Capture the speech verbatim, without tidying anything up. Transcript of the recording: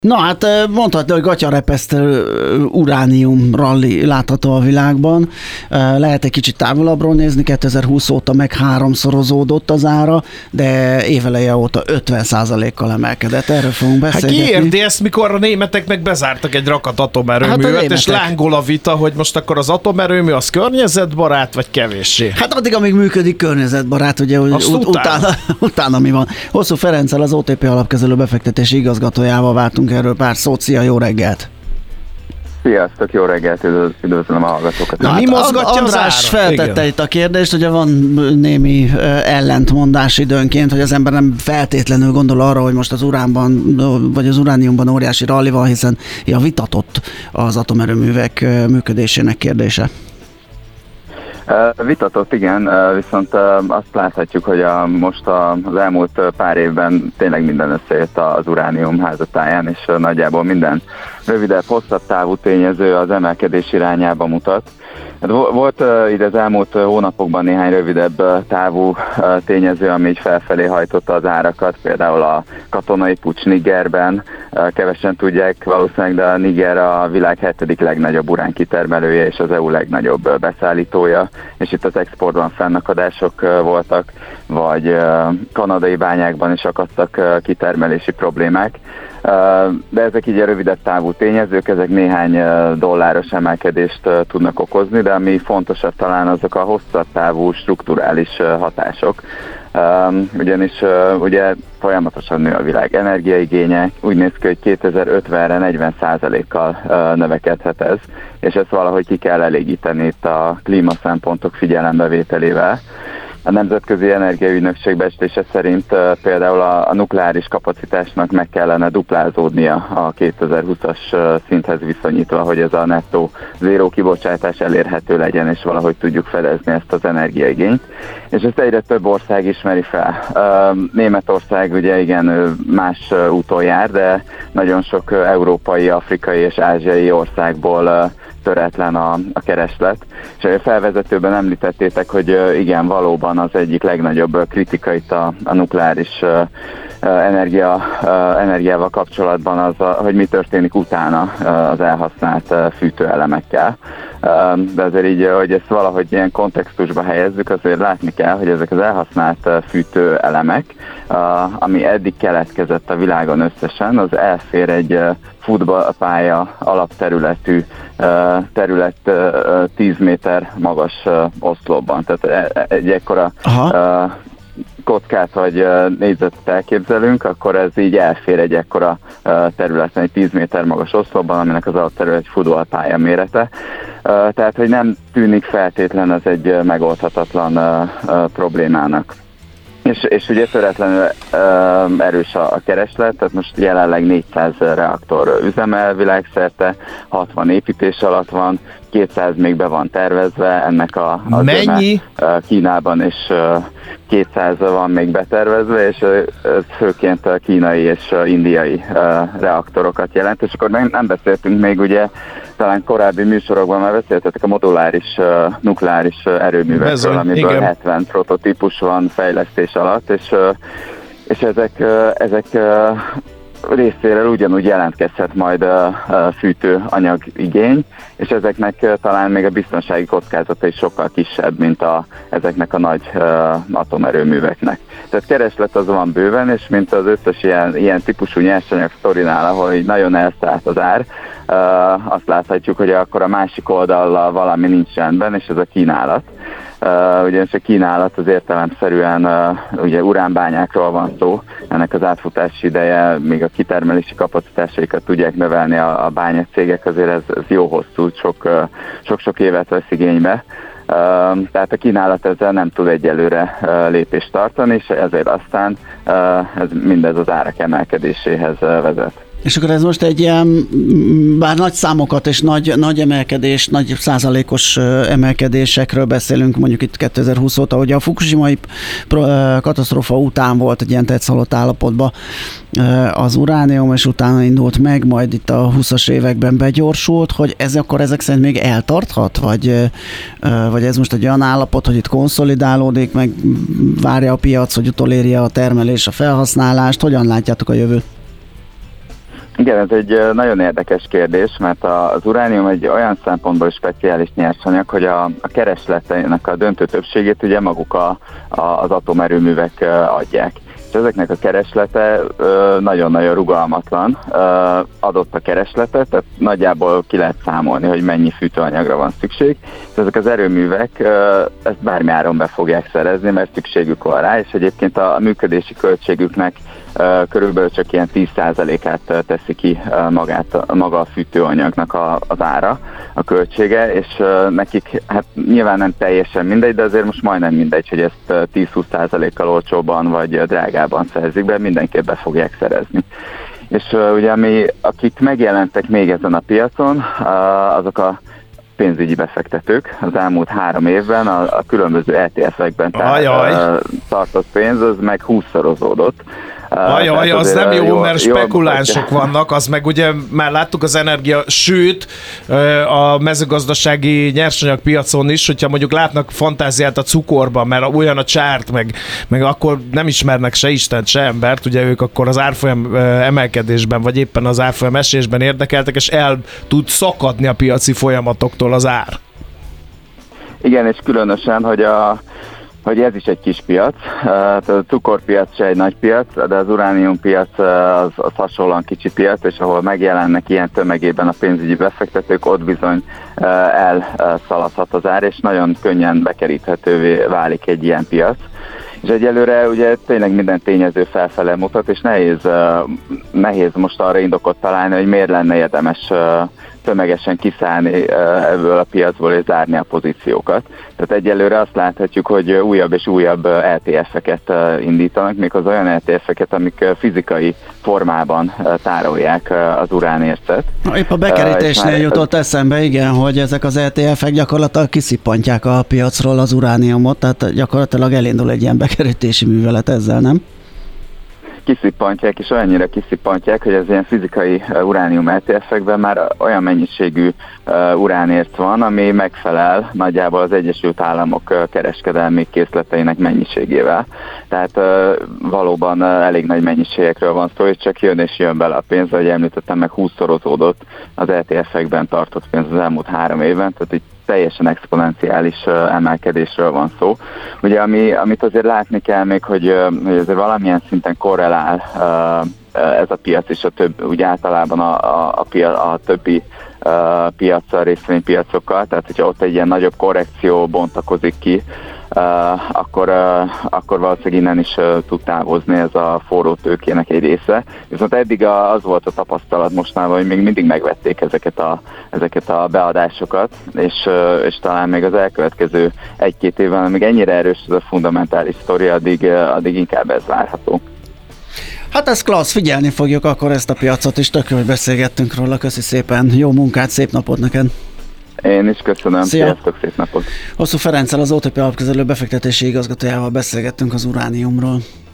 Na hát mondhatni, hogy gatyarepesztő uránium rally látható a világban. Lehet egy kicsit távolabbról nézni, kétezer-húsz óta meg háromszorozódott az ára, de éveleje óta ötven százalékkal emelkedett. Erről fogunk beszélgetni. Hát ki érti ezt, mikor a németek meg bezártak egy rakat atomerőművet, hát és lángol a vita, hogy most akkor az atomerőmű az környezetbarát, vagy kevéssé? Hát addig, amíg működik, környezetbarát, ugye ut- utána. utána, utána mi van. Hosszú Ferenccel, az o té pé alapkezelő befektetési igazgatójával váltunk erről pár szót. Szia, jó reggelt! Sziasztok, jó reggelt, üdvözlöm a hallgatókat. Na, mi mozgatja az András feltette Igen. itt a kérdést, hogy van némi ellentmondás időnként, hogy az ember nem feltétlenül gondol arra, hogy most az uránban, vagy az urániumban óriási ralli van, hiszen ja, vitatott az atomerőművek működésének kérdése. Vitatott, igen, viszont azt láthatjuk, hogy a, most az elmúlt pár évben tényleg minden összejött az uránium házatáján, és nagyjából minden rövidebb, hosszabb távú tényező az emelkedés irányába mutat. Volt ide az elmúlt hónapokban néhány rövidebb távú tényező, ami így felfelé hajtotta az árakat, például a katonai puccs Nigerben, kevesen tudják valószínűleg, de a Niger a világ hetedik legnagyobb uránkitermelője és az é u legnagyobb beszállítója, és itt az exportban fennakadások voltak, vagy kanadai bányákban is akadtak kitermelési problémák. De ezek így a rövidebb távú tényezők, ezek néhány dolláros emelkedést tudnak okozni, de ami fontosabb talán azok a hosszabb távú strukturális hatások. Ugyanis ugye folyamatosan nő a világ energiaigénye, úgy néz ki, hogy kétezer-ötvenre negyven százalékkal növekedhet ez, és ezt valahogy ki kell elégíteni itt a klímaszempontok figyelembevételével. A Nemzetközi Energiaügynökség becslése szerint például a, a nukleáris kapacitásnak meg kellene duplázódnia a kétezer-húszas szinthez viszonyítva, hogy ez a nettó zéró kibocsátás elérhető legyen, és valahogy tudjuk fedezni ezt az energiaigényt. És ezt egyre több ország ismeri fel. Németország ugye igen más úton jár, de nagyon sok európai, afrikai és ázsiai országból töretlen a, a kereslet. És a felvezetőben említettétek, hogy igen, valóban az egyik legnagyobb kritika itt a, a nukleáris energia, energiával kapcsolatban az, hogy mi történik utána az elhasznált fűtőelemekkel. De azért így, hogy ezt valahogy ilyen kontextusba helyezzük, azért látni kell, hogy ezek az elhasznált fűtőelemek, ami eddig keletkezett a világon összesen, az elfér egy futballpálya alapterületű terület tíz méter magas oszlopban. Tehát egy ekkora Aha. kockát vagy négyzetet elképzelünk, akkor ez így elfér egy ekkora területen, egy tíz méter magas oszlopban, aminek az alapterület egy futballpálya mérete. Tehát, hogy nem tűnik feltétlen ez egy megoldhatatlan problémának. És, és ugye töretlenül uh, erős a, a kereslet, tehát most jelenleg négyszáz reaktor üzemel világszerte, hatvan építés alatt van, kétszáz még be van tervezve, ennek a, az Mennyi? Öme, uh, Kínában is uh, kétszáz van még betervezve, és uh, ez főként a kínai és uh, indiai uh, reaktorokat jelent, és akkor nem, nem beszéltünk még ugye, talán korábbi műsorokban már beszéltetek a moduláris uh, nukleáris uh, erőművekről, amiből igen. hetven prototípus van fejlesztés alatt, és, uh, és ezek, uh, ezek uh, részéről ugyanúgy jelentkezhet majd a, a fűtőanyag igény, és ezeknek talán még a biztonsági kockázata is sokkal kisebb, mint a, ezeknek a nagy uh, atomerőműveknek. Tehát kereslet az van bőven, és mint az összes ilyen, ilyen típusú nyersanyag sztorinál, ahol így nagyon elszállt az ár, uh, azt láthatjuk, hogy akkor a másik oldallal valami nincs rendben, és ez a kínálat. Uh, ugyanis a kínálat az értelemszerűen uh, ugye uránbányákról van szó, ennek az átfutási ideje, még a kitermelési kapacitásaikat tudják növelni a, a bányacégek, azért ez, ez jó hosszú, sok, uh, sok-sok évet vesz igénybe. Uh, tehát a kínálat ezzel nem tud egyelőre uh, lépést tartani, és ezért aztán uh, ez mindez az árak emelkedéséhez uh, vezet. És akkor ez most egy ilyen, bár nagy számokat és nagy, nagy emelkedés, nagy százalékos emelkedésekről beszélünk, mondjuk itt kétezer-húsz óta, hogy a Fukushimai katasztrófa után volt egy ilyen tetszhalott állapotban az uránium, és utána indult meg, majd itt a húszas években begyorsult, hogy ez akkor ezek szerint még eltarthat, vagy, vagy ez most egy olyan állapot, hogy itt konszolidálódik, meg várja a piac, hogy utolérje a termelés, a felhasználást, hogyan látjátok a jövőt? Igen, ez egy nagyon érdekes kérdés, mert az uránium egy olyan szempontból speciális nyersanyag, hogy a, a keresletének a döntő többségét ugye maguk a, a, az atomerőművek adják. És ezeknek a kereslete ö, nagyon-nagyon rugalmatlan, ö, adott a keresletet, tehát nagyjából ki lehet számolni, hogy mennyi fűtőanyagra van szükség, és ezek az erőművek ö, ezt bármi áron be fogják szerezni, mert szükségük van rá, és egyébként a, a működési költségüknek ö, körülbelül csak ilyen tíz százalékát teszi ki ö, magát, maga a fűtőanyagnak a, az ára, a költsége, és ö, nekik hát nyilván nem teljesen mindegy, de azért most majdnem mindegy, hogy ezt tíz-húsz százalékkal olcsóban vagy drágában szerzik be, mindenképp be fogják szerezni. És uh, ugye ami, akik megjelentek még ezen a piacon, uh, azok a pénzügyi befektetők az elmúlt három évben a, a különböző é té ef-ekben tá- uh, tartott pénz, az meg húszszorozódott. Ajaj, az nem jó, jól, mert spekulánsok jól vannak, az meg ugye már láttuk az energia, sőt a mezőgazdasági nyersanyagpiacon is, hogyha mondjuk látnak fantáziát a cukorban, mert olyan a csárt, meg, meg akkor nem ismernek se Istent, se embert, ugye ők akkor az árfolyam emelkedésben, vagy éppen az árfolyam esésben érdekeltek, és el tud szakadni a piaci folyamatoktól az ár. Igen, és különösen, hogy a hogy ez is egy kis piac, a cukorpiac se egy nagy piac, de az urániumpiac az, az hasonlóan kicsi piac, és ahol megjelennek ilyen tömegében a pénzügyi befektetők, ott bizony elszaladhat az ár, és nagyon könnyen bekeríthetővé válik egy ilyen piac. És egyelőre ugye tényleg minden tényező felfele mutat, és nehéz, nehéz most arra indokot találni, hogy miért lenne érdemes tömegesen kiszállni ebből a piacból és zárni a pozíciókat. Tehát egyelőre azt láthatjuk, hogy újabb és újabb é té ef-eket indítanak, méghozzá olyan é té ef-eket, amik fizikai formában tárolják az uránércet. Épp a bekerítésnél uh, jutott ez... eszembe, igen, hogy ezek az é té ef-ek gyakorlatilag kiszippantják a piacról az urániumot, tehát gyakorlatilag elindul egy ilyen bekerítési művelet ezzel, nem? Kiszippantják, és olyannyira kiszippantják, hogy az ilyen fizikai uh, uránium é té ef-ekben már olyan mennyiségű uh, uránérc van, ami megfelel nagyjából az Egyesült Államok uh, kereskedelmi készleteinek mennyiségével. Tehát uh, valóban uh, elég nagy mennyiségekről van szó, és csak jön és jön bele a pénz, ahogy említettem, meg húszszorozódott az é té ef-ekben tartott pénz az elmúlt három évben, tehát így teljesen exponenciális uh, emelkedésről van szó. Ugye ami, amit azért látni kell még, hogy, uh, hogy azért valamilyen szinten korrelál uh, ez a piac és a több, úgy általában a, a, a, pia, a többi uh, piacsal, részvénypiacokkal, tehát hogyha ott egy ilyen nagyobb korrekció bontakozik ki, Uh, akkor, uh, akkor valószínűleg innen is uh, tud távozni ez a forró tőkének egy része. Viszont eddig a, az volt a tapasztalat mostanában, hogy még mindig megvették ezeket a, ezeket a beadásokat, és, uh, és talán még az elkövetkező egy-két évben, amíg ennyire erős ez a fundamentális sztori, addig, uh, addig inkább ez várható. Hát ez klassz, figyelni fogjuk akkor ezt a piacot is, tök jó, hogy beszélgettünk róla, köszi szépen, jó munkát, szép napot neked! Én is köszönöm, Szia. Sziasztok, szép napot! Hosszú Ferenccel, az o té pé alapkezelő befektetési igazgatójával beszélgettünk az urániumról.